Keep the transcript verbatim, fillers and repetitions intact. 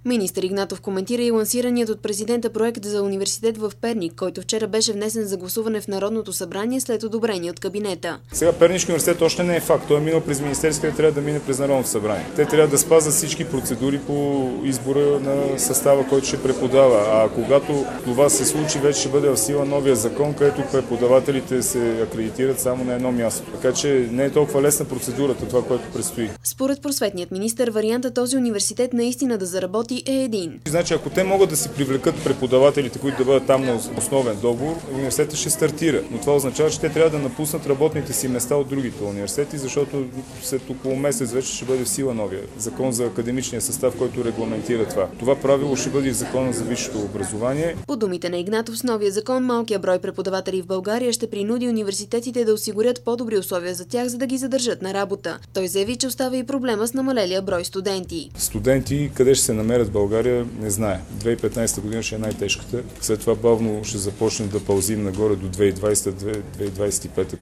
Министър Игнатов коментира и лансираният от президента проект за университет в Перник, който вчера беше внесен за гласуване в Народното събрание след одобрение от кабинета. Сега Пернишки университет още не е факт. Той е минал през Министерския, трябва да мине през Народното събрание. Те трябва да спазват всички процедури по избора на състава, който ще преподава. А когато това се случи, вече ще бъде в сила новия закон, където преподавателите се акредитират само на едно място. Така че не е толкова лесна процедурата, това, което предстои. Според просветният министър, варианта този университет наистина да заработи е един. Значи, ако те могат да си привлекат преподавателите, които да бъдат там на основен договор, университетът ще стартира. Но това означава, че те трябва да напуснат работните си места от другите университети, защото след около месец вече ще бъде в сила новия закон за академичния състав, който регламентира това. Това правило ще бъде в закона за висшето образование. По думите на Игнатов, с новия закон малкия брой преподаватели в България ще принуди университетите да осигурят по-добри условия за тях, за да ги задържат на работа. Той заяви, че остава и проблема с намалелия брой студенти. Студенти къде ще се намерят в България, не знае. две хиляди и петнадесета година ще е най-тежката. След това бавно ще започне да пълзим нагоре до две хиляди и двадесета - две хиляди и двадесет и пета.